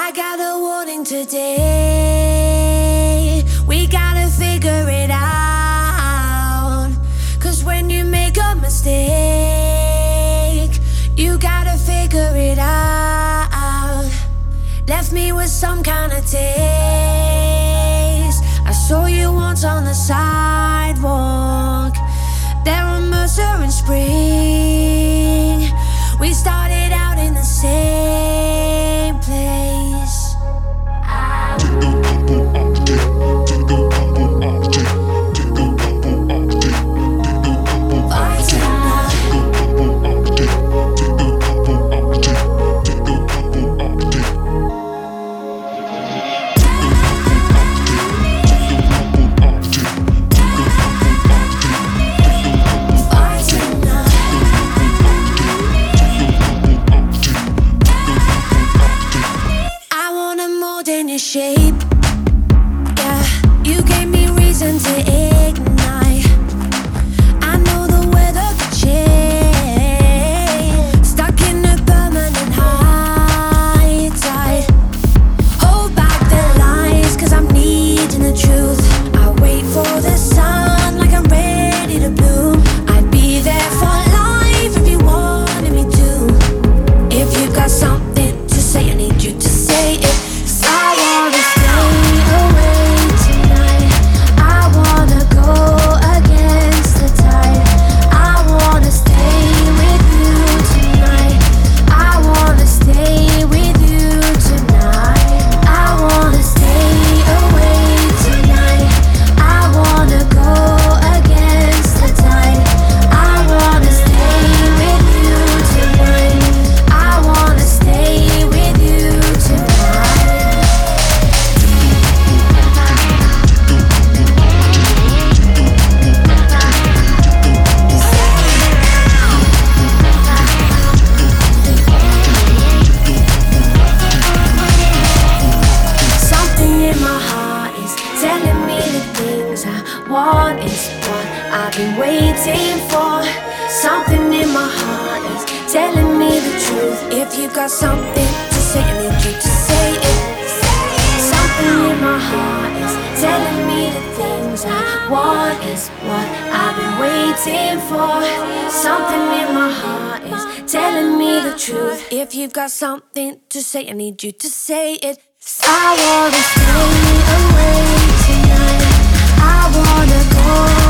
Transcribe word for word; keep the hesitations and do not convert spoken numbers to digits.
I got a warning today. We gotta figure it out. Cause when you make a mistake, you gotta figure it out. Left me with some kind of taste. I saw you once on the sidewalk there on Mercer and Spring. We started out in the same place. I shape, yeah, you gave me reason to ignite. I know the weather could change, stuck in a permanent high tide. Hold back the lies, cause I'm needing the truth. I wait for the sun like I'm ready to bloom. I'd be there for life if you wanted me to. If you got something to say, I need you to say it. I wanna stay away tonight. I wanna go against the tide. I wanna stay with you tonight. I wanna stay with you tonight. I wanna stay away tonight. I wanna go against the tide. I wanna stay with you tonight. I wanna stay with you tonight. Telling me the things I want is what I've been waiting for. Something in my heart is telling me the truth. If you got something to say, I need you to say it. Something in my heart is telling me the things I want is what I've been waiting for. Something in my heart is telling me the truth. If you've got something to say, I need you to say it. I wanna stay away tonight. I wanna go